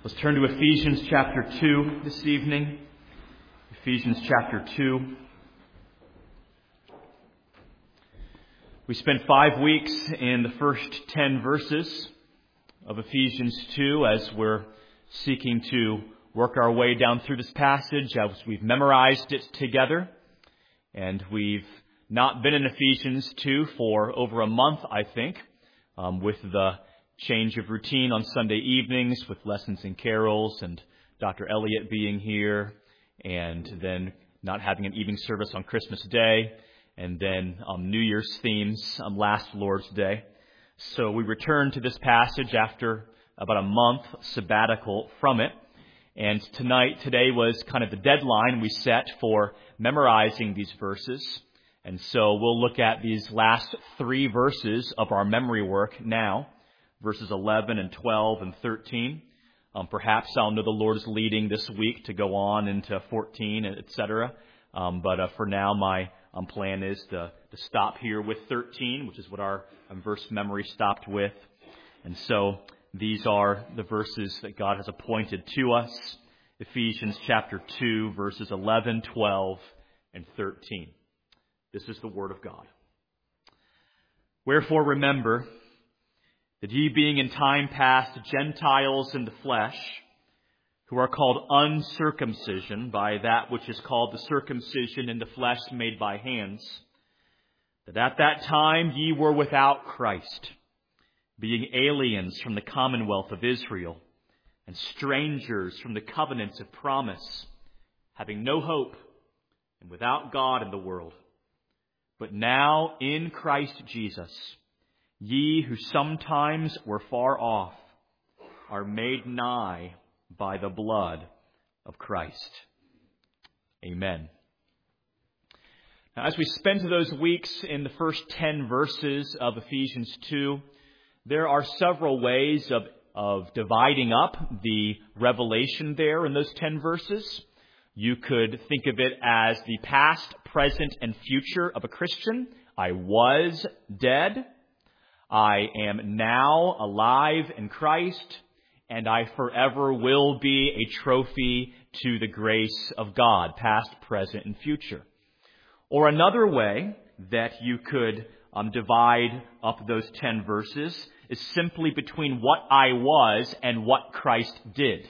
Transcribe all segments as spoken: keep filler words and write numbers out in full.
Let's turn to Ephesians chapter two this evening. Ephesians chapter two. We spent five weeks in the first ten verses of Ephesians two as we're seeking to work our way down through this passage, as we've memorized it together. And we've not been in Ephesians two for over a month, I think, um, with the change of routine on Sunday evenings with lessons and carols and Doctor Elliott being here, and then not having an evening service on Christmas Day, and then um, New Year's themes um, last Lord's Day. So we returned to this passage after about a month sabbatical from it. And tonight, today was kind of the deadline we set for memorizing these verses. And so we'll look at these last three verses of our memory work now. Verses eleven and twelve and thirteen. Um, perhaps I'll know the Lord is leading this week to go on into fourteen, et cetera. Um, but uh, for now, my um, plan is to, to stop here with thirteen, which is what our um, verse memory stopped with. And so these are the verses that God has appointed to us. Ephesians chapter two, verses eleven, twelve, and thirteen. This is the Word of God. Wherefore remember that ye being in time past Gentiles in the flesh, who are called uncircumcision by that which is called the circumcision in the flesh made by hands, that at that time ye were without Christ, being aliens from the commonwealth of Israel, and strangers from the covenants of promise, having no hope, and without God in the world. But now in Christ Jesus, ye who sometimes were far off are made nigh by the blood of Christ. Amen. Now, as we spent those weeks in the first ten verses of Ephesians two, there are several ways of, of dividing up the revelation there in those ten verses. You could think of it as the past, present, and future of a Christian. I was dead. I am now alive in Christ, and I forever will be a trophy to the grace of God, past, present, and future. Or another way that you could um, divide up those ten verses is simply between what I was and what Christ did.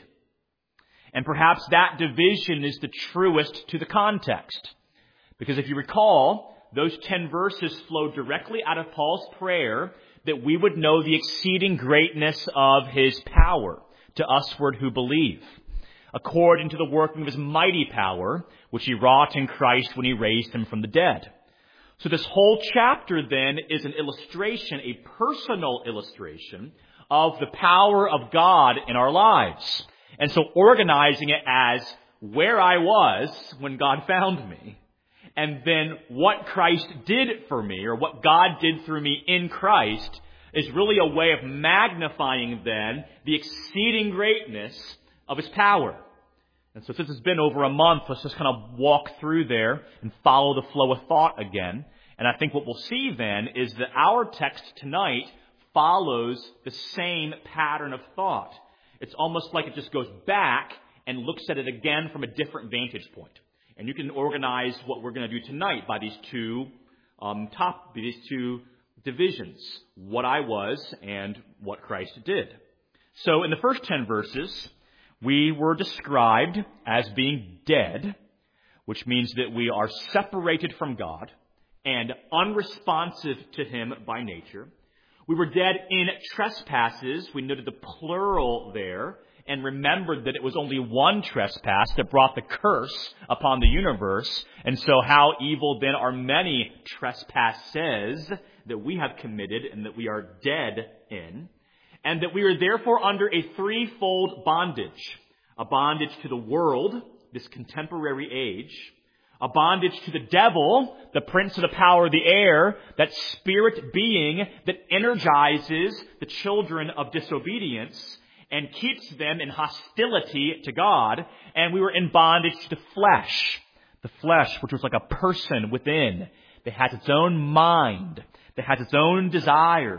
And perhaps that division is the truest to the context. Because if you recall, those ten verses flow directly out of Paul's prayer that we would know the exceeding greatness of His power to usward who believe, according to the working of His mighty power, which He wrought in Christ when He raised Him from the dead. So this whole chapter then is an illustration, a personal illustration of the power of God in our lives. And so organizing it as where I was when God found me, and then what Christ did for me, or what God did through me in Christ, is really a way of magnifying then the exceeding greatness of His power. And so since it's been over a month, let's just kind of walk through there and follow the flow of thought again. And I think what we'll see then is that our text tonight follows the same pattern of thought. It's almost like it just goes back and looks at it again from a different vantage point. And you can organize what we're going to do tonight by these two um, top, these two divisions: what I was and what Christ did. So in the first ten verses, we were described as being dead, which means that we are separated from God and unresponsive to Him by nature. We were dead in trespasses. We noted the plural there, and remembered that it was only one trespass that brought the curse upon the universe. And so how evil then are many trespasses that we have committed and that we are dead in. And that we are therefore under a threefold bondage. A bondage to the world, this contemporary age. A bondage to the devil, the prince of the power of the air, that spirit being that energizes the children of disobedience and keeps them in hostility to God. And we were in bondage to the flesh. The flesh, which was like a person within, that has its own mind, that has its own desires,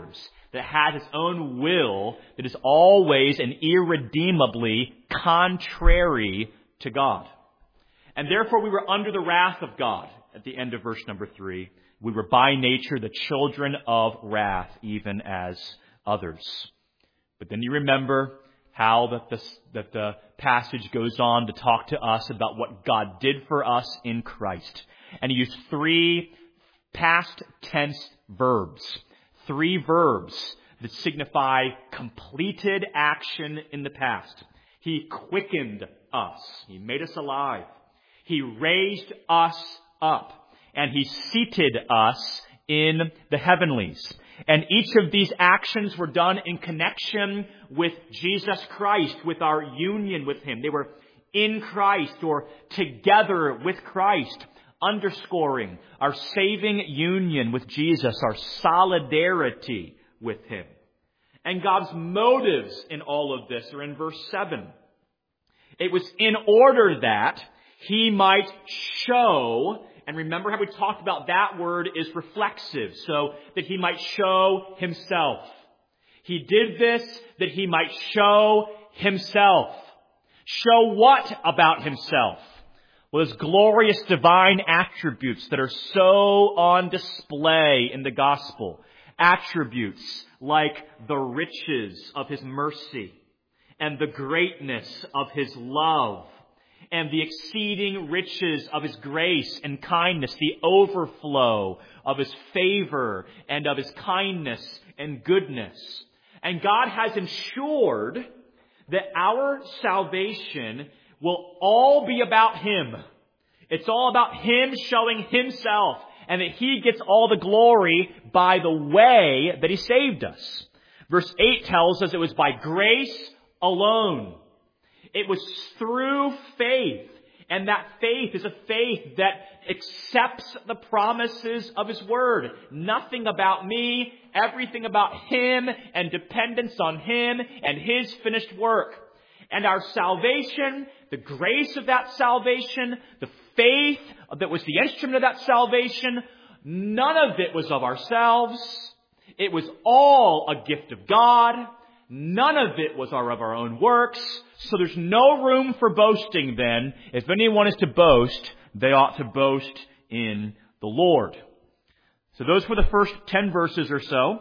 that has its own will, that is always and irredeemably contrary to God. And therefore we were under the wrath of God at the end of verse number three. We were by nature the children of wrath, even as others. But then you remember how that the, that the passage goes on to talk to us about what God did for us in Christ. And he used three past tense verbs. Three verbs that signify completed action in the past. He quickened us. He made us alive. He raised us up. And he seated us in the heavenlies. And each of these actions were done in connection with Jesus Christ, with our union with him. They were in Christ or together with Christ, underscoring our saving union with Jesus, our solidarity with him. And God's motives in all of this are in verse seven. It was in order that he might show, and remember how we talked about that word is reflexive, so that he might show himself. He did this that he might show himself. Show what about himself? Well, his glorious divine attributes that are so on display in the gospel. Attributes like the riches of his mercy and the greatness of his love and the exceeding riches of his grace and kindness, the overflow of his favor and of his kindness and goodness. And God has ensured that our salvation will all be about him. It's all about him showing himself, and that he gets all the glory by the way that he saved us. Verse eight tells us it was by grace alone. It was through faith. And that faith is a faith that accepts the promises of his word. Nothing about me, everything about him and dependence on him and his finished work. And our salvation, the grace of that salvation, the faith that was the instrument of that salvation, none of it was of ourselves. It was all a gift of God. None of it was our, of our own works. So there's no room for boasting then. If anyone is to boast, they ought to boast in the Lord. So those were the first ten verses or so.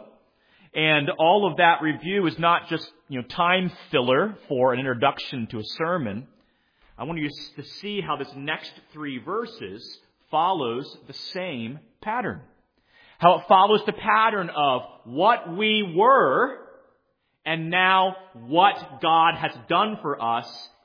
And all of that review is not just, you know, time filler for an introduction to a sermon. I want you to see how this next three verses follows the same pattern. How it follows the pattern of what we were and now what God has done for us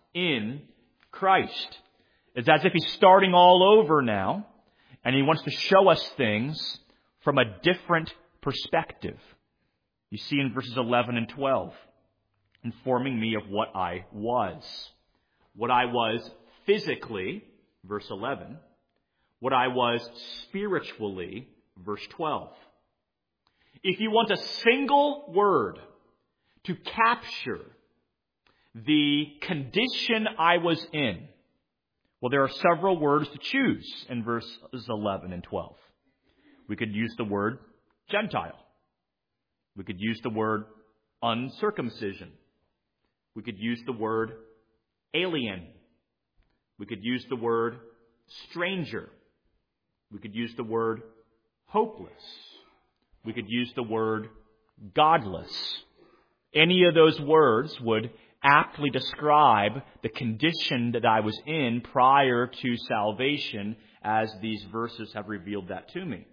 in Christ. It's as if he's starting all over now, and he wants to show us things from a different perspective. You see in verses eleven and twelve, informing me of what I was. What I was physically, verse eleven. What I was spiritually, verse twelve. If you want a single word to capture the condition I was in, well, there are several words to choose in verses eleven and twelve. We could use the word Gentile. We could use the word uncircumcision. We could use the word alien. We could use the word stranger. We could use the word hopeless. We could use the word godless. Any of those words would aptly describe the condition that I was in prior to salvation, as these verses have revealed that to me.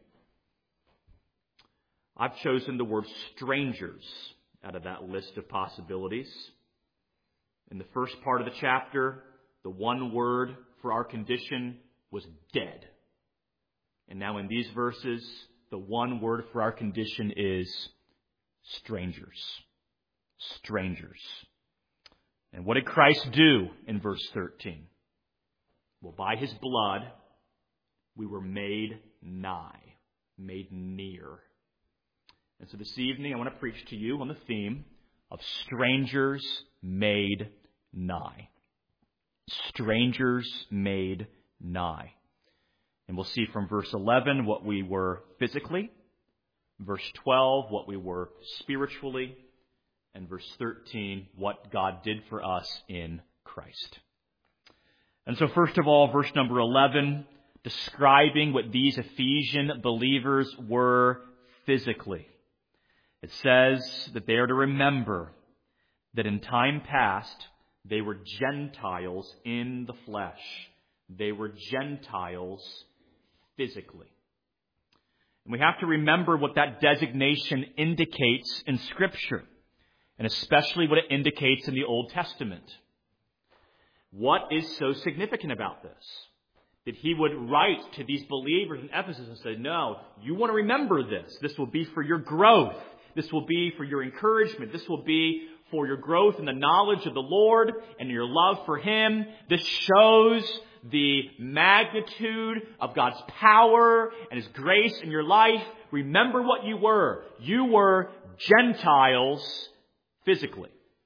I've chosen the word strangers out of that list of possibilities. In the first part of the chapter, the one word for our condition was dead. And now in these verses, the one word for our condition is strangers. Strangers. And what did Christ do in verse thirteen? Well, by his blood, we were made nigh, made near. And so this evening, I want to preach to you on the theme of strangers made nigh. Strangers made nigh. And we'll see from verse eleven what we were physically. Verse twelve, what we were spiritually. And verse thirteen, what God did for us in Christ. And so first of all, verse number eleven, describing what these Ephesian believers were physically. It says that they are to remember that in time past, they were Gentiles in the flesh. They were Gentiles physically. And we have to remember what that designation indicates in Scripture, and especially what it indicates in the Old Testament. What is so significant about this? That he would write to these believers in Ephesus and say, no, you want to remember this. This will be for your growth. This will be for your encouragement. This will be for your growth in the knowledge of the Lord and your love for Him. This shows the magnitude of God's power and His grace in your life. Remember what you were. You were Gentiles physically.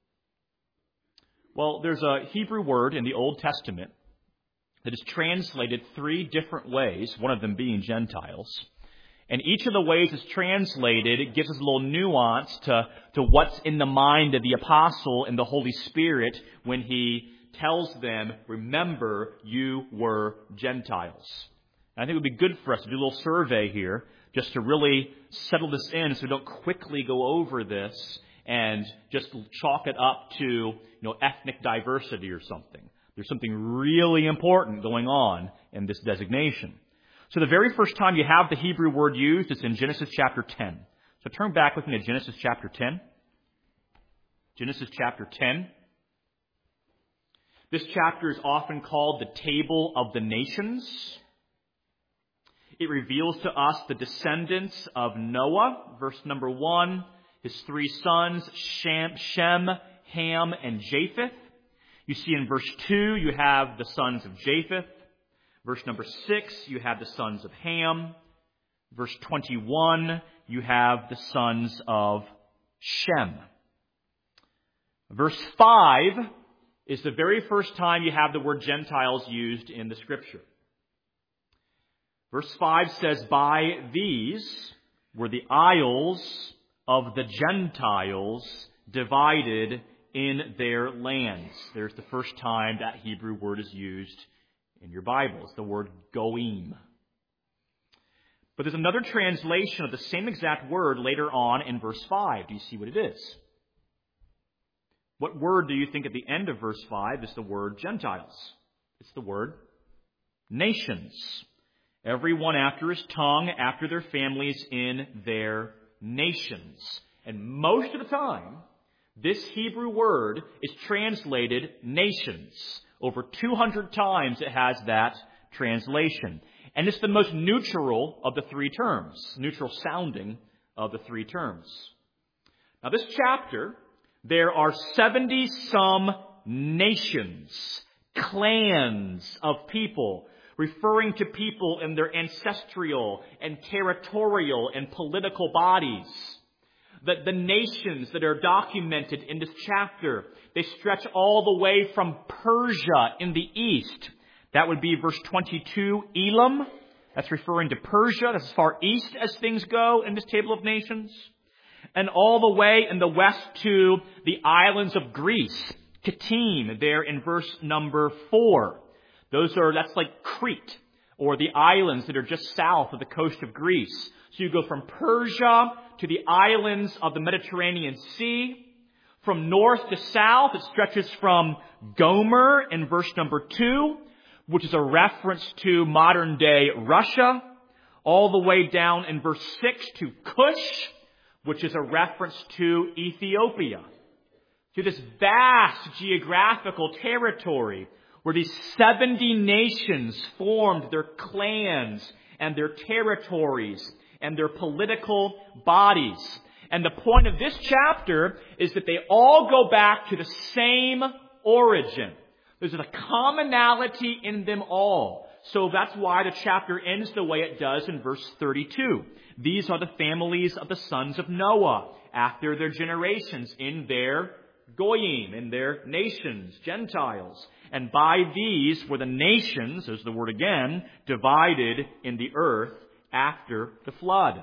Well, there's a Hebrew word in the Old Testament that is translated three different ways, one of them being Gentiles. And each of the ways it's translated, it gives us a little nuance to, to what's in the mind of the apostle and the Holy Spirit when he tells them, remember, you were Gentiles. And I think it would be good for us to do a little survey here just to really settle this in so we don't quickly go over this and just chalk it up to, you know, ethnic diversity or something. There's something really important going on in this designation. So the very first time you have the Hebrew word used, it's in Genesis chapter ten. So turn back with me to Genesis chapter ten. Genesis chapter ten. This chapter is often called the Table of the Nations. It reveals to us the descendants of Noah, verse number one, his three sons, Shem, Shem, Ham, and Japheth. You see in verse two, you have the sons of Japheth. Verse number six, you have the sons of Ham. Verse twenty-one, you have the sons of Shem. Verse five is the very first time you have the word Gentiles used in the Scripture. Verse five says, by these were the isles of the Gentiles divided in their lands. There's the first time that Hebrew word is used in your Bible. It's the word goim. But there's another translation of the same exact word later on in verse five. Do you see what it is? What word do you think at the end of verse five is the word Gentiles? It's the word nations. Everyone after his tongue, after their families, in their nations. And most of the time, this Hebrew word is translated nations. Over two hundred times it has that translation. And it's the most neutral of the three terms, neutral sounding of the three terms. Now this chapter, there are seventy some nations, clans of people, referring to people in their ancestral and territorial and political bodies. That the nations that are documented in this chapter, they stretch all the way from Persia in the east. That would be verse twenty-two, Elam. That's referring to Persia. That's as far east as things go in this table of nations. And all the way in the west to the islands of Greece, Kitim, there in verse number four. Those are, that's like Crete, or the islands that are just south of the coast of Greece. So you go from Persia to the islands of the Mediterranean Sea. From north to south, it stretches from Gomer in verse number two, which is a reference to modern day Russia, all the way down in verse six to Cush, which is a reference to Ethiopia. To this vast geographical territory where these seventy nations formed their clans and their territories and their political bodies. And the point of this chapter is that they all go back to the same origin. There's a commonality in them all. So that's why the chapter ends the way it does in verse thirty-two. These are the families of the sons of Noah after their generations in their goyim, in their nations, Gentiles. And by these were the nations, there's the word again, divided in the earth after the flood.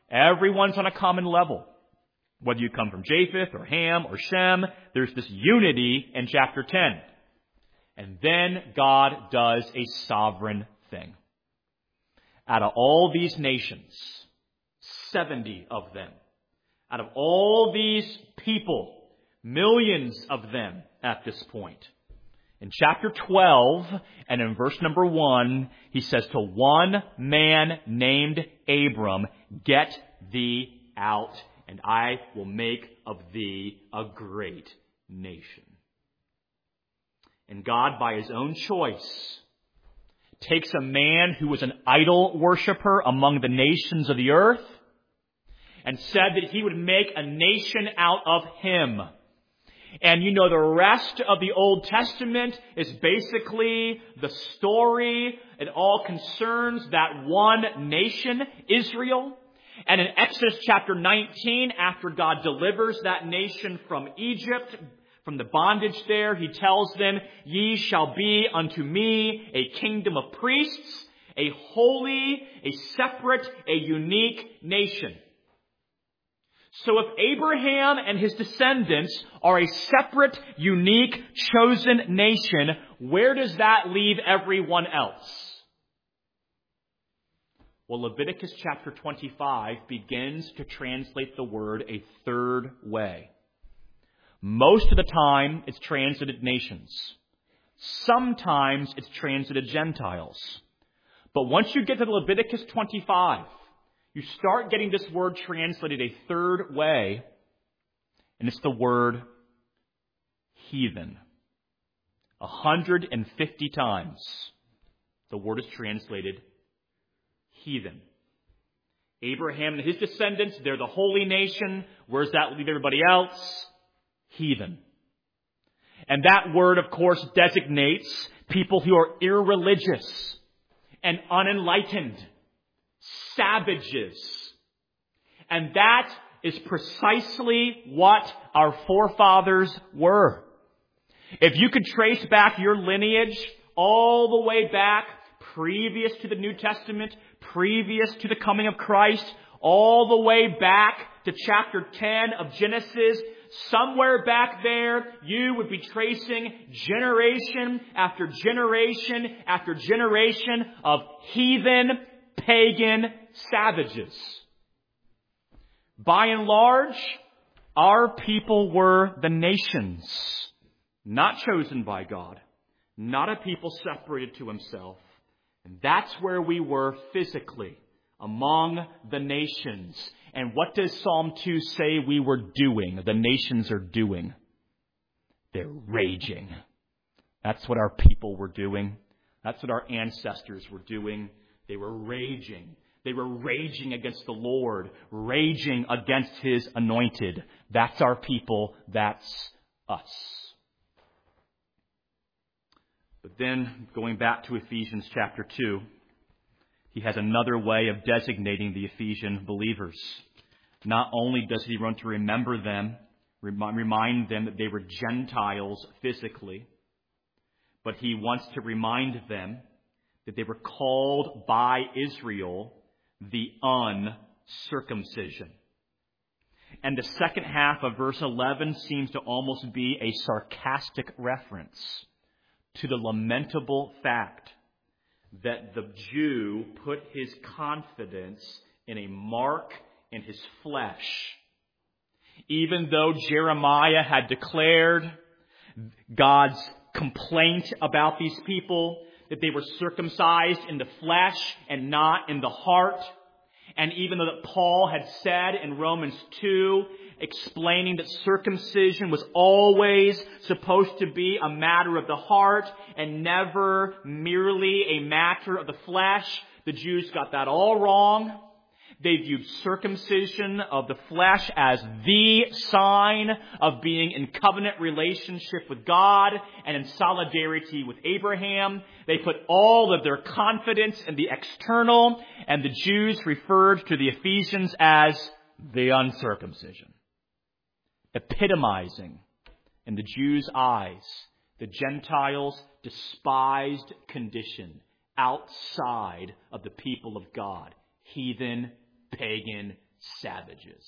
Everyone's on a common level. Whether you come from Japheth or Ham or Shem, there's this unity in chapter ten. And then God does a sovereign thing. Out of all these nations, seventy of them, out of all these people, millions of them at this point, in chapter twelve and in verse number one, he says to one man named Abram, "Get thee out, and I will make of thee a great nation." And God, by his own choice, takes a man who was an idol worshiper among the nations of the earth and said that he would make a nation out of him. And you know, the rest of the Old Testament is basically the story. It all concerns that one nation, Israel. And in Exodus chapter nineteen, after God delivers that nation from Egypt, from the bondage there, he tells them, "Ye shall be unto me a kingdom of priests, a holy, a separate, a unique nation." So if Abraham and his descendants are a separate, unique, chosen nation, where does that leave everyone else? Well, Leviticus chapter twenty-five begins to translate the word a third way. Most of the time, it's translated nations. Sometimes it's translated Gentiles. But once you get to Leviticus twenty-five, you start getting this word translated a third way, and it's the word heathen. A hundred and fifty times the word is translated heathen. Abraham and his descendants, they're the holy nation. Where does that leave everybody else? Heathen. And that word, of course, designates people who are irreligious and unenlightened, savages. And that is precisely what our forefathers were. If you could trace back your lineage all the way back, previous to the New Testament, previous to the coming of Christ, all the way back to chapter ten of Genesis, somewhere back there, you would be tracing generation after generation after generation of heathen, pagan savages. By and large, our people were the nations, not chosen by God, not a people separated to himself. And that's where we were physically, among the nations. And what does Psalm two say we were doing? The nations are doing. They're raging. That's what our people were doing. That's what our ancestors were doing. They were raging. They were raging against the Lord, raging against his anointed. That's our people. That's us. But then, going back to Ephesians chapter two, he has another way of designating the Ephesian believers. Not only does he want to remember them, remind them that they were Gentiles physically, but he wants to remind them that they were called by Israel the uncircumcision. And the second half of verse eleven seems to almost be a sarcastic reference to the lamentable fact that the Jew put his confidence in a mark in his flesh. Even though Jeremiah had declared God's complaint about these people, that they were circumcised in the flesh and not in the heart. And even though that Paul had said in Romans two, explaining that circumcision was always supposed to be a matter of the heart and never merely a matter of the flesh, the Jews got that all wrong. They viewed circumcision of the flesh as the sign of being in covenant relationship with God and in solidarity with Abraham. They put all of their confidence in the external, and the Jews referred to the Ephesians as the uncircumcision, epitomizing in the Jews' eyes the Gentiles' despised condition outside of the people of God, heathen, pagan savages.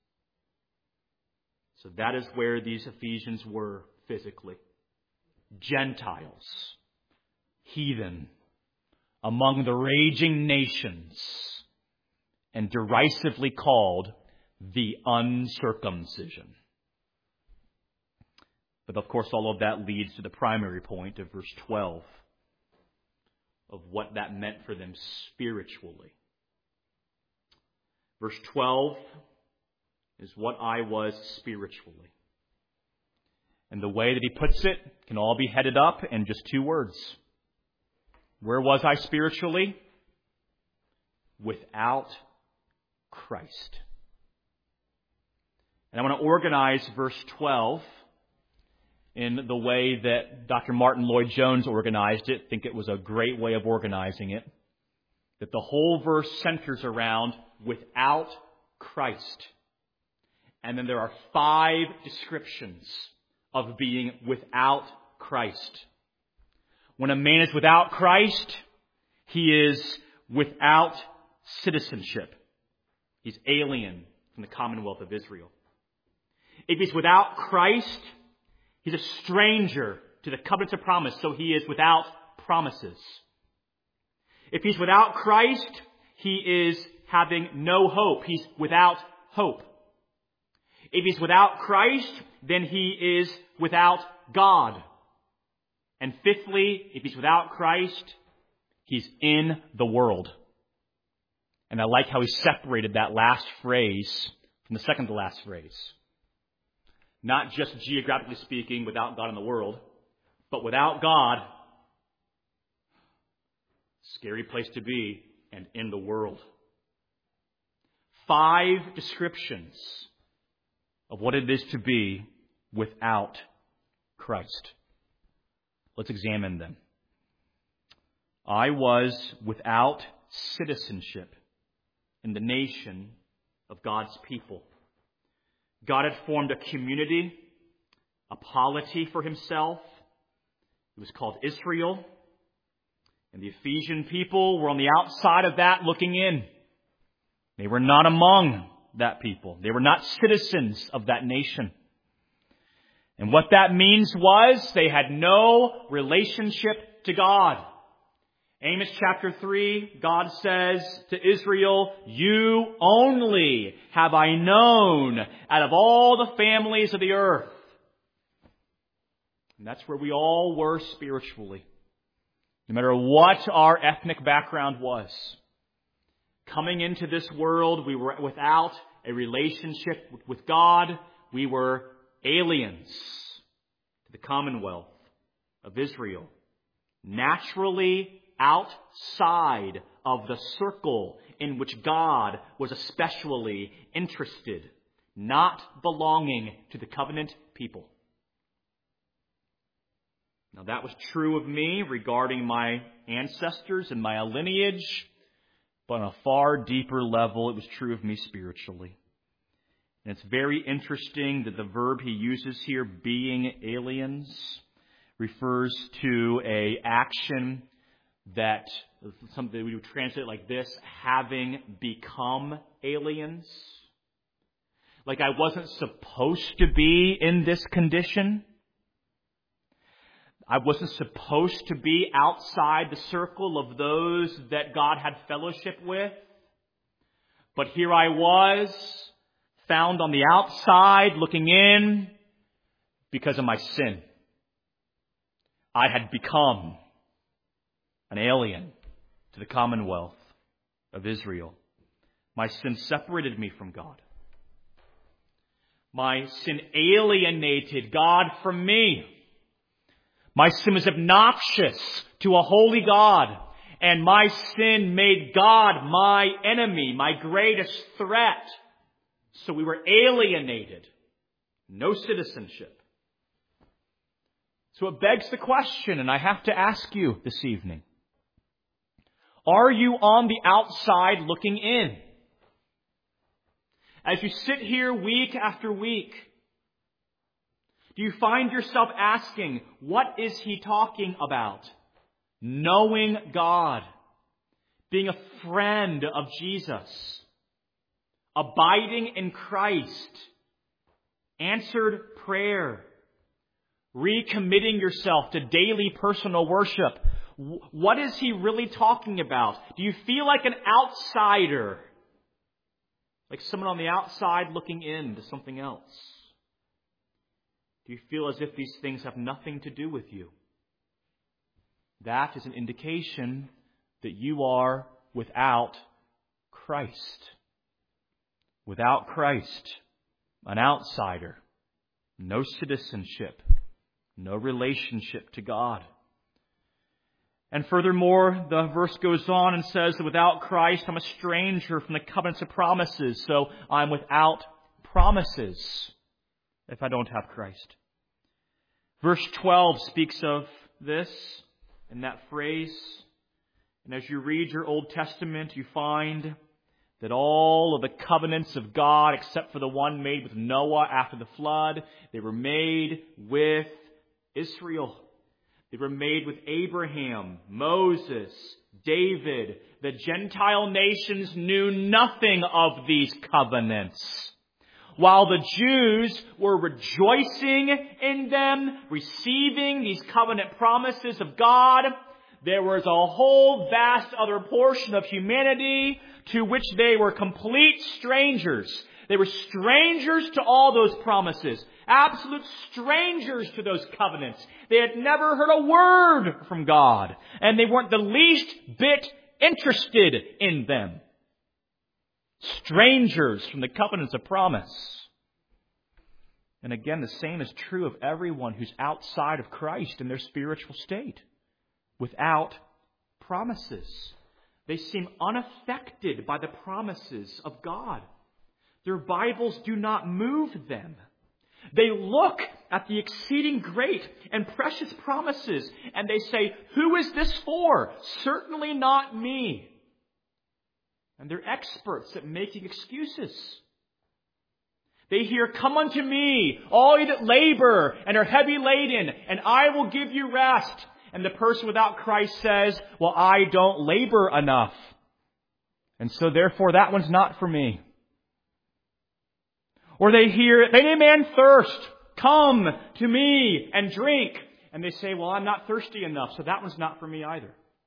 So that is where these Ephesians were physically. Gentiles, heathen, among the raging nations, and derisively called the uncircumcision. But of course, all of that leads to the primary point of verse twelve, of what that meant for them spiritually. Verse twelve is what I was spiritually. And the way that he puts it can all be headed up in just two words. Where was I spiritually? Without Christ. And I want to organize verse twelve in the way that Doctor Martin Lloyd-Jones organized it. I think it was a great way of organizing it. That the whole verse centers around without Christ. And then there are five descriptions of being without Christ. When a man is without Christ, he is without citizenship. He's alien from the Commonwealth of Israel. If he's without Christ, he's a stranger to the covenants of promise, so he is without promises. If he's without Christ, he is having no hope. He's without hope. If he's without Christ, then he is without God. And fifthly, if he's without Christ, he's in the world. And I like how he separated that last phrase from the second to last phrase. Not just geographically speaking, without God in the world, but without God, scary place to be, and in the world. Five descriptions of what it is to be without Christ. Let's examine them. I was without citizenship in the nation of God's people. God had formed a community, a polity for himself. It was called Israel. And the Ephesian people were on the outside of that looking in. They were not among that people. They were not citizens of that nation. And what that means was they had no relationship to God. Amos chapter three, God says to Israel, "You only have I known out of all the families of the earth." And that's where we all were spiritually. No matter what our ethnic background was. Coming into this world, we were without a relationship with God. We were aliens to the Commonwealth of Israel. Naturally outside of the circle in which God was especially interested, not belonging to the covenant people. Now that was true of me regarding my ancestors and my lineage, but on a far deeper level, it was true of me spiritually. And it's very interesting that the verb he uses here, being aliens, refers to a action that something we would translate like this, having become aliens. Like I wasn't supposed to be in this condition. I wasn't supposed to be outside the circle of those that God had fellowship with. But here I was, found on the outside, looking in, because of my sin. I had become an alien to the Commonwealth of Israel. My sin separated me from God. My sin alienated God from me. My sin was obnoxious to a holy God, and my sin made God my enemy, my greatest threat. So we were alienated. No citizenship. So it begs the question, and I have to ask you this evening. Are you on the outside looking in? As you sit here week after week, do you find yourself asking, what is he talking about? Knowing God. Being a friend of Jesus. abiding in Christ, answered prayer, recommitting yourself to daily personal worship. What is he really talking about? Do you feel like an outsider? Like someone on the outside looking in to something else? Do you feel as if these things have nothing to do with you? That is an indication that you are without Christ. Without Christ, an outsider, no citizenship, no relationship to God. And furthermore, the verse goes on and says that without Christ, I'm a stranger from the covenants of promises. So I'm without promises if I don't have Christ. Verse twelve speaks of this in that phrase. And as you read your Old Testament, you find that all of the covenants of God, except for the one made with Noah after the flood, they were made with Israel. They were made with Abraham, Moses, David. The Gentile nations knew nothing of these covenants. While the Jews were rejoicing in them, receiving these covenant promises of God, there was a whole vast other portion of humanity to which they were complete strangers. They were strangers to all those promises. Absolute strangers to those covenants. They had never heard a word from God. And they weren't the least bit interested in them. Strangers from the covenants of promise. And again, the same is true of everyone who's outside of Christ in their spiritual state. Without promises. They seem unaffected by the promises of God. Their Bibles do not move them. They look at the exceeding great and precious promises and they say, who is this for? Certainly not me. And they're experts at making excuses. They hear, come unto me, all ye that labor and are heavy laden, and I will give you rest. And the person without Christ says, well, I don't labor enough. And so therefore that one's not for me. Or they hear, if any man thirst, come to me and drink. And they say, well, I'm not thirsty enough, so that one's not for me either.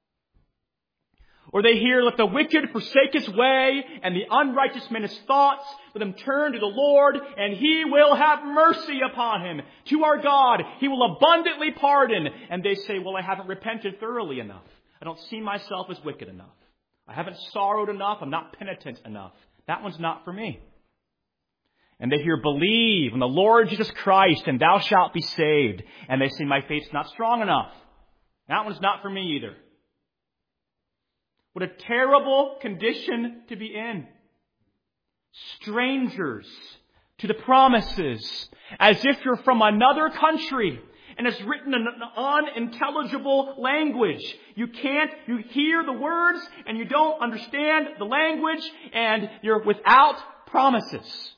Or they hear, let the wicked forsake his way, and the unrighteous man his thoughts. Let him turn to the Lord, and He will have mercy upon him. To our God, He will abundantly pardon. And they say, well, I haven't repented thoroughly enough. I don't see myself as wicked enough. I haven't sorrowed enough. I'm not penitent enough. That one's not for me. And they hear, believe in the Lord Jesus Christ, and thou shalt be saved. And they say, my faith's not strong enough. That one's not for me either. What a terrible condition to be in. Strangers to the promises, as if you're from another country and it's written in an unintelligible language. You can't, you hear the words and you don't understand the language and you're without promises.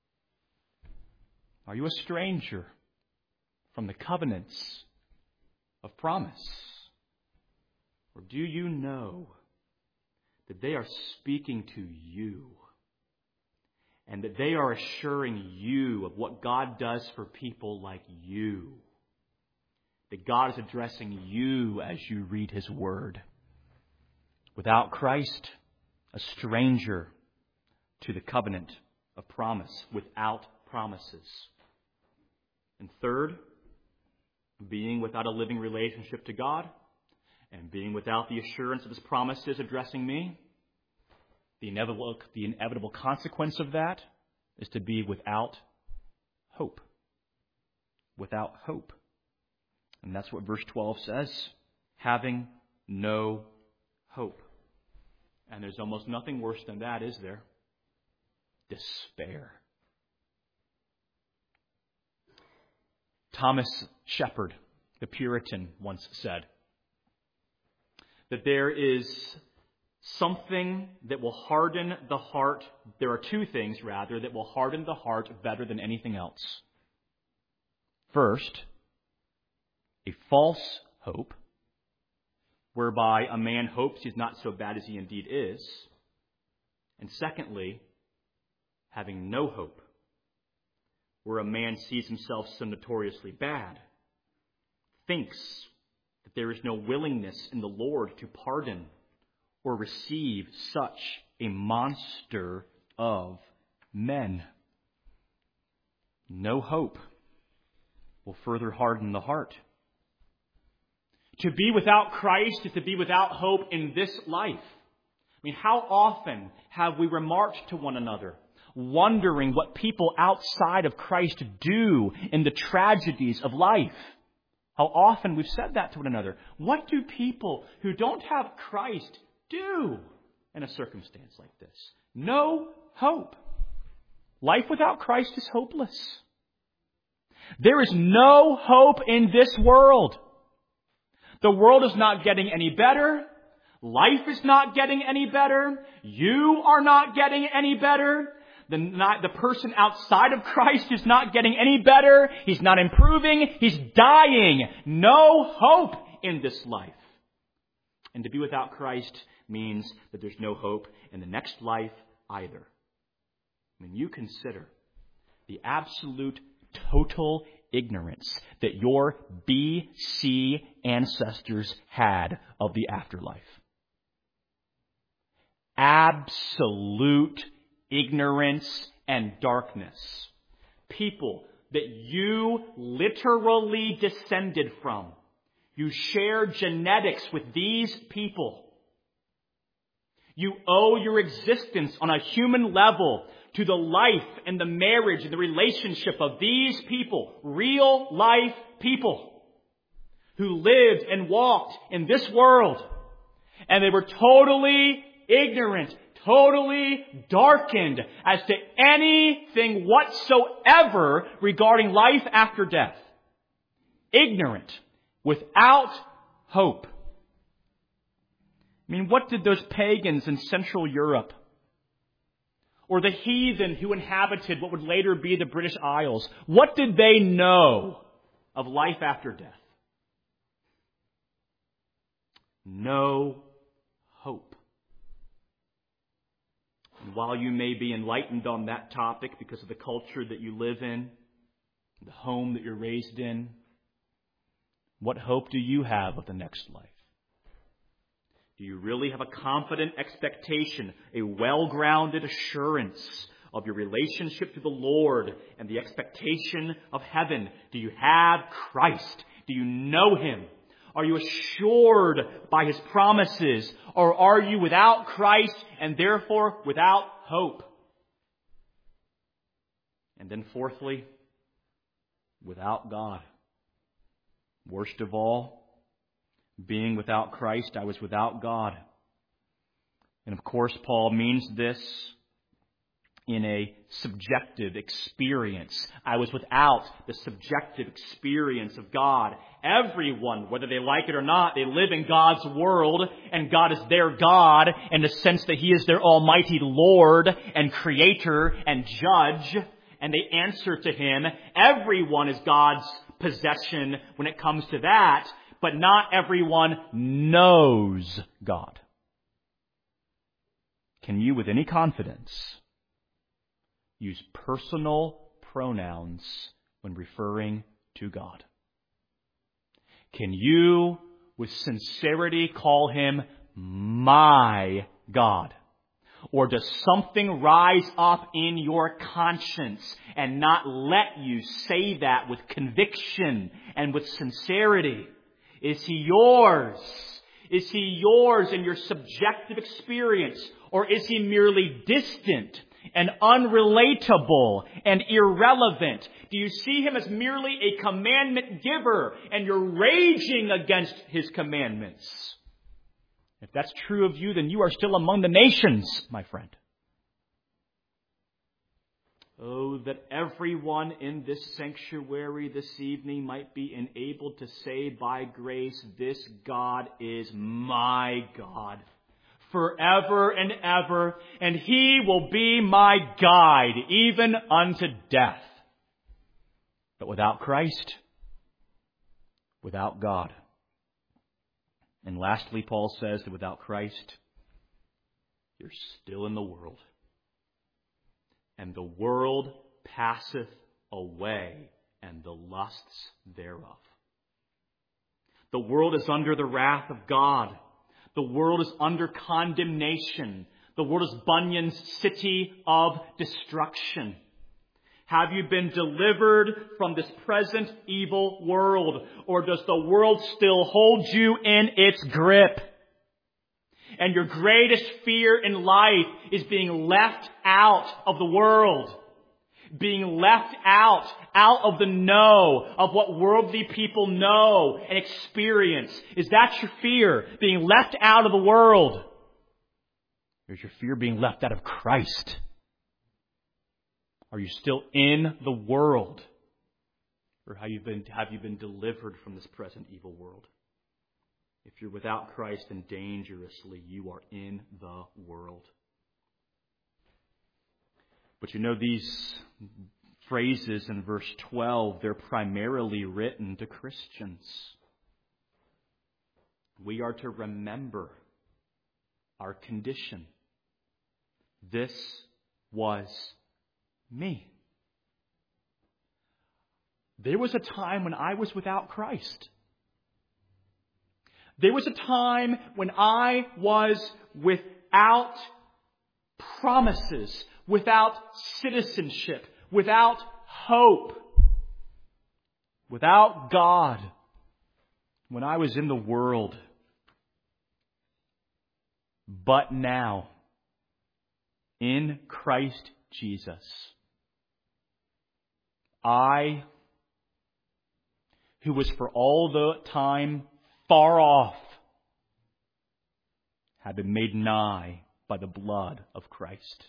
Are you a stranger from the covenants of promise? Or do you know that they are speaking to you and that they are assuring you of what God does for people like you? That God is addressing you as you read His Word. Without Christ, a stranger to the covenant of promise, without promises. And third, being without a living relationship to God and being without the assurance of His promises addressing me, the inevitable, the inevitable consequence of that is to be without hope. Without hope. And that's what verse twelve says. Having no hope. And there's almost nothing worse than that, is there? Despair. Thomas Shepard, the Puritan, once said that there is something that will harden the heart. There are two things, rather, that will harden the heart better than anything else. First, a false hope, whereby a man hopes he's not so bad as he indeed is. And secondly, having no hope, where a man sees himself so notoriously bad, thinks that there is no willingness in the Lord to pardon or receive such a monster of men. No hope will further harden the heart. To be without Christ is to be without hope in this life. I mean, how often have we remarked to one another, wondering what people outside of Christ do in the tragedies of life? How often we've said that to one another. What do people who don't have Christ do in a circumstance like this? No hope. Life without Christ is hopeless. There is no hope in this world. The world is not getting any better. Life is not getting any better. You are not getting any better. The, not, the person outside of Christ is not getting any better. He's not improving. He's dying. No hope in this life. And to be without Christ means that there's no hope in the next life either. When you consider the absolute total ignorance that your B C ancestors had of the afterlife. Absolute ignorance and darkness. People that you literally descended from. You share genetics with these people. You owe your existence on a human level to the life and the marriage and the relationship of these people, real life people who lived and walked in this world. And they were totally ignorant, totally darkened as to anything whatsoever regarding life after death. Ignorant, without hope. I mean, what did those pagans in Central Europe, or the heathen who inhabited what would later be the British Isles, what did they know of life after death? No hope. And while you may be enlightened on that topic because of the culture that you live in, the home that you're raised in, what hope do you have of the next life? Do you really have a confident expectation, a well-grounded assurance of your relationship to the Lord and the expectation of heaven? Do you have Christ? Do you know Him? Are you assured by His promises? Or are you without Christ and therefore without hope? And then fourthly, without God. Worst of all, being without Christ, I was without God. And of course, Paul means this in a subjective experience. I was without the subjective experience of God. Everyone, whether they like it or not, they live in God's world, and God is their God in the sense that He is their almighty Lord and Creator and Judge, and they answer to Him. Everyone is God's possession when it comes to that. But not everyone knows God. Can you, with any confidence, use personal pronouns when referring to God? Can you, with sincerity, call Him my God? Or does something rise up in your conscience and not let you say that with conviction and with sincerity? Is He yours? Is He yours in your subjective experience? Or is He merely distant and unrelatable and irrelevant? Do you see Him as merely a commandment giver and you're raging against His commandments? If that's true of you, then you are still among the nations, my friend. Oh, that everyone in this sanctuary this evening might be enabled to say by grace, this God is my God forever and ever, and He will be my guide even unto death. But without Christ, without God. And lastly, Paul says that without Christ, you're still in the world. and the world passeth away, and the lusts thereof. The world is under the wrath of God. The world is under condemnation. The world is Bunyan's city of destruction. Have you been delivered from this present evil world? Or does the world still hold you in its grip? And your greatest fear in life is being left out of the world. Being left out, out of the know of what worldly people know and experience. Is that your fear? Being left out of the world? Or is your fear being left out of Christ? Are you still in the world? Or have you been, have you been delivered from this present evil world? If you're without Christ, then dangerously you are in the world. But you know, these phrases in verse twelve, they're primarily written to Christians. We are to remember our condition. This was me. There was a time when I was without Christ. There was a time when I was without promises, without citizenship, without hope, without God, when I was in the world. But now, in Christ Jesus, I, who was for all the time far off, have been made nigh by the blood of Christ.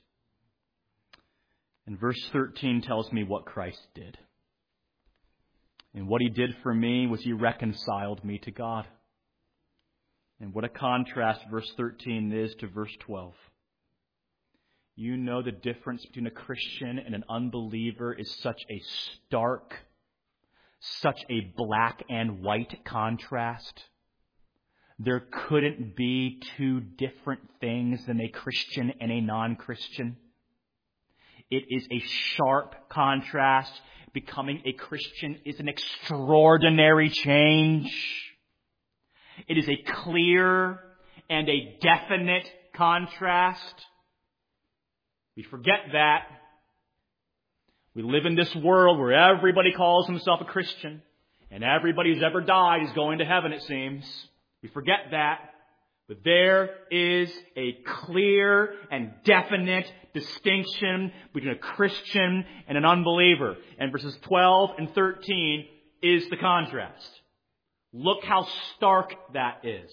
And verse thirteen tells me what Christ did. And what He did for me was He reconciled me to God. And what a contrast verse thirteen is to verse twelve. You know the difference between a Christian and an unbeliever is such a stark, such a black and white contrast. There couldn't be two different things than a Christian and a non-Christian. It is a sharp contrast. Becoming a Christian is an extraordinary change. It is a clear and a definite contrast. We forget that. We live in this world where everybody calls himself a Christian, and everybody who's ever died is going to heaven, it seems. We forget that. But there is a clear and definite distinction between a Christian and an unbeliever. And verses twelve and thirteen is the contrast. Look how stark that is.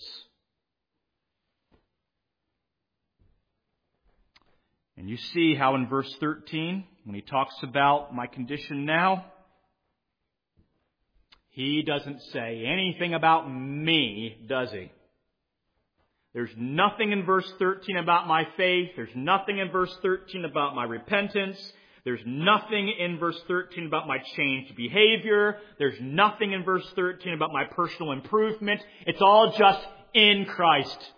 And you see how in verse thirteen, when he talks about my condition now, he doesn't say anything about me, does he? There's nothing in verse thirteen about my faith. There's nothing in verse thirteen about my repentance. There's nothing in verse thirteen about my changed behavior. There's nothing in verse thirteen about my personal improvement. It's all just in Christ.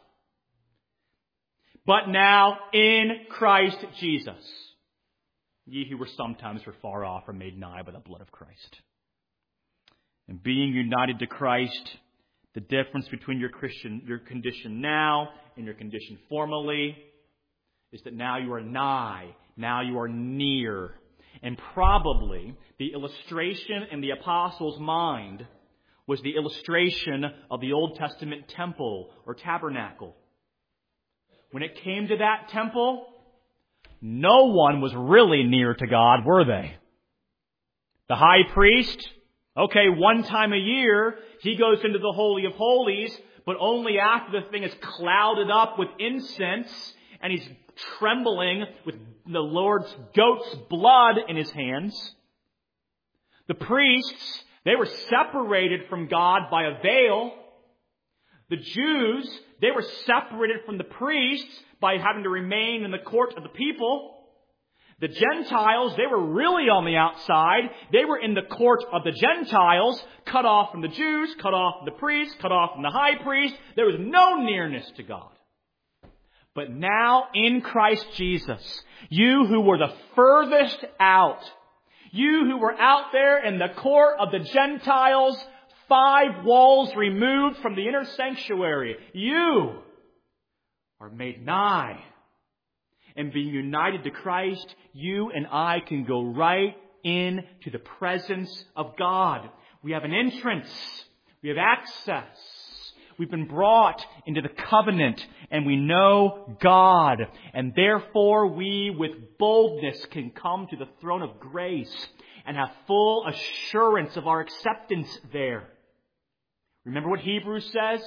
But now in Christ Jesus, ye who were sometimes were far off are made nigh by the blood of Christ. And being united to Christ, the difference between your Christian, your condition now and your condition formerly is that now you are nigh, now you are near. And probably the illustration in the apostles' mind was the illustration of the Old Testament temple or tabernacle. When it came to that temple, no one was really near to God, were they? The high priest, okay, one time a year, he goes into the Holy of Holies, but only after the thing is clouded up with incense and he's trembling with the Lord's goat's blood in his hands. The priests, they were separated from God by a veil. The Jews, they were separated from the priests by having to remain in the court of the people. The Gentiles, they were really on the outside. They were in the court of the Gentiles, cut off from the Jews, cut off from the priests, cut off from the high priest. There was no nearness to God. But now in Christ Jesus, you who were the furthest out, you who were out there in the court of the Gentiles, five walls removed from the inner sanctuary, you are made nigh. And being united to Christ, you and I can go right into the presence of God. We have an entrance. We have access. We've been brought into the covenant and we know God. And therefore we with boldness can come to the throne of grace and have full assurance of our acceptance there. Remember what Hebrews says?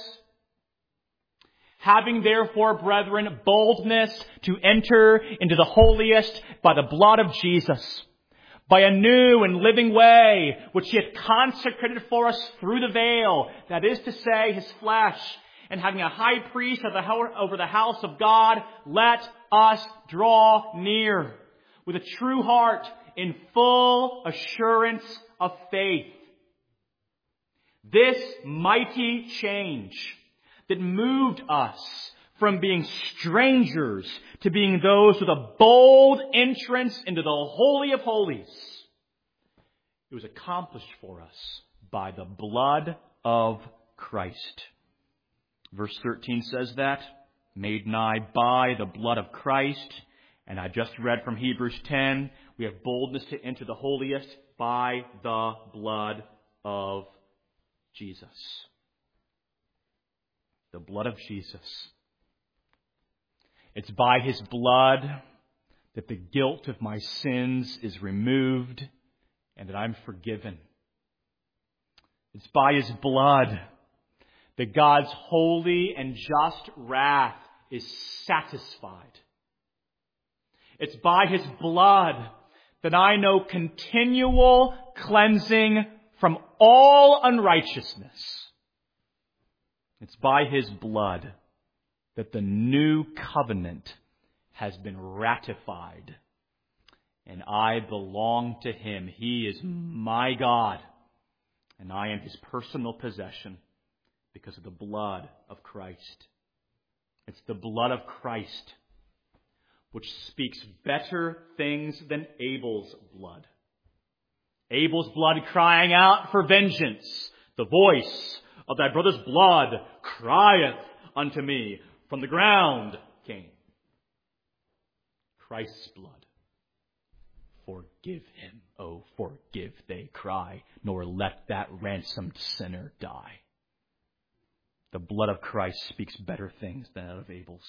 Having therefore, brethren, boldness to enter into the holiest by the blood of Jesus, by a new and living way, which He hath consecrated for us through the veil, that is to say, His flesh, and having a high priest over the house of God, let us draw near with a true heart in full assurance of faith. This mighty change that moved us from being strangers to being those with a bold entrance into the Holy of Holies, it was accomplished for us by the blood of Christ. Verse thirteen says that, made nigh by the blood of Christ. And I just read from Hebrews ten, we have boldness to enter the holiest by the blood of Jesus. The blood of Jesus. It's by His blood that the guilt of my sins is removed and that I'm forgiven. It's by His blood that God's holy and just wrath is satisfied. It's by His blood that I know continual cleansing from all unrighteousness. It's by His blood that the new covenant has been ratified. And I belong to Him. He is my God. And I am His personal possession because of the blood of Christ. It's the blood of Christ which speaks better things than Abel's blood. Abel's blood crying out for vengeance. The voice of thy brother's blood crieth unto me from the ground, Cain. Christ's blood. Forgive him, oh forgive, they cry, nor let that ransomed sinner die. The blood of Christ speaks better things than that of Abel's.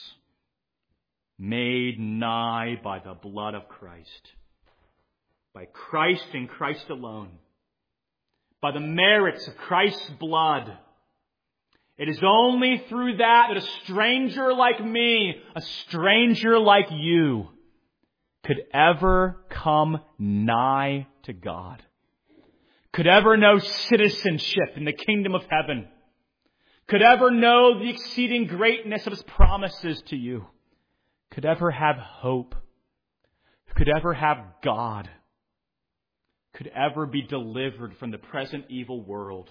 Made nigh by the blood of Christ. By Christ and Christ alone. By the merits of Christ's blood. It is only through that that a stranger like me, a stranger like you, could ever come nigh to God. Could ever know citizenship in the kingdom of heaven. Could ever know the exceeding greatness of His promises to you. Could ever have hope. Could ever have God. Could ever be delivered from the present evil world.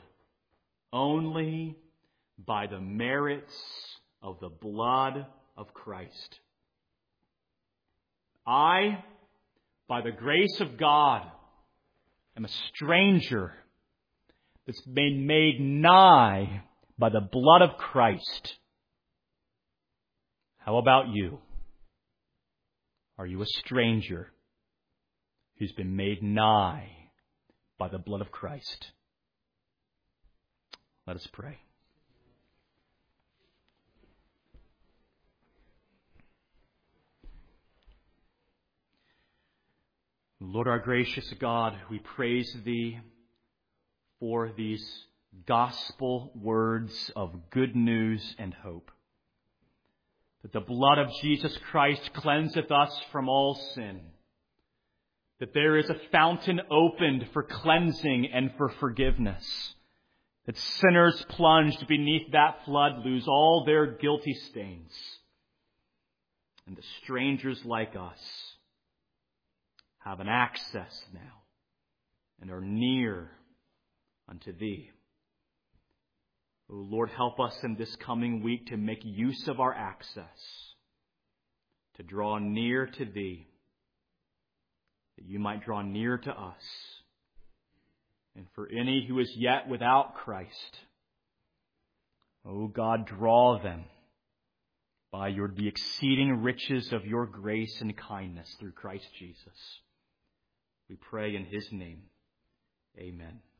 Only by the merits of the blood of Christ. I, by the grace of God, am a stranger that's been made nigh by the blood of Christ. How about you? Are you a stranger who's been made nigh by the blood of Christ? Let us pray. Lord, our gracious God, we praise Thee for these gospel words of good news and hope. That the blood of Jesus Christ cleanseth us from all sin. That there is a fountain opened for cleansing and for forgiveness. That sinners plunged beneath that flood lose all their guilty stains. And the strangers like us have an access now and are near unto Thee. O Lord, help us in this coming week to make use of our access. to draw near to Thee, that You might draw near to us. And for any who is yet without Christ, O God, draw them by your, the exceeding riches of Your grace and kindness through Christ Jesus. We pray in His name. Amen.